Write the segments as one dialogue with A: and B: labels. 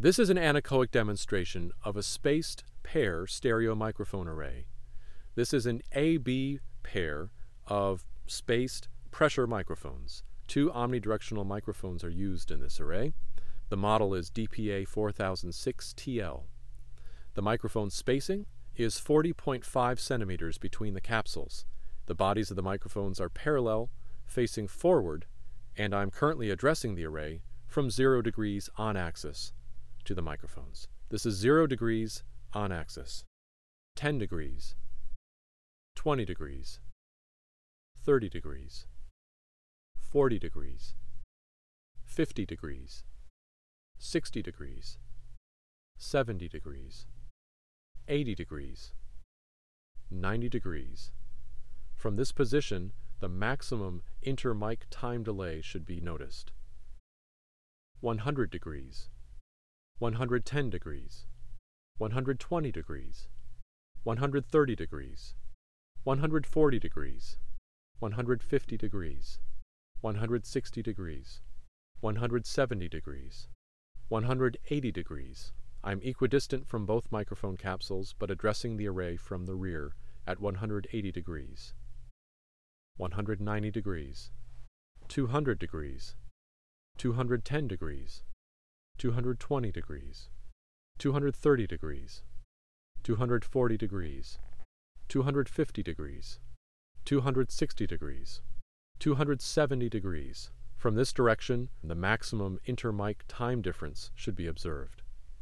A: This is an anechoic demonstration of a spaced pair stereo microphone array. This is an A-B pair of spaced pressure microphones. Two omnidirectional microphones are used in this array. The model is DPA 4006TL. The microphone spacing is 40.5 centimeters between the capsules. The bodies of the microphones are parallel, facing forward, and I'm currently addressing the array from 0 degrees on axis to the microphones. This is 0 degrees on axis, 10 degrees, 20 degrees, 30 degrees, 40 degrees, 50 degrees, 60 degrees, 70 degrees, 80 degrees, 90 degrees. From this position, the maximum inter-mic time delay should be noticed. 100 degrees, 110 degrees, 120 degrees, 130 degrees, 140 degrees, 150 degrees, 160 degrees, 170 degrees, 180 degrees. I'm equidistant from both microphone capsules, but addressing the array from the rear at 180 degrees. 190 degrees, 200 degrees, 210 degrees, 220 degrees, 230 degrees, 240 degrees, 250 degrees, 260 degrees, 270 degrees. From this direction, the maximum inter-mic time difference should be observed.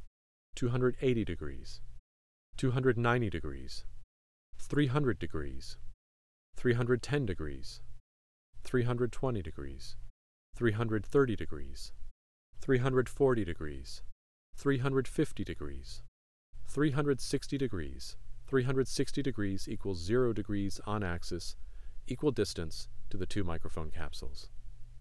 A: 280 degrees, 290 degrees, 300 degrees, 310 degrees, 320 degrees, 330 degrees, 340 degrees, 350 degrees, 360 degrees. 360 degrees equals 0 degrees on axis, equal distance to the two microphone capsules.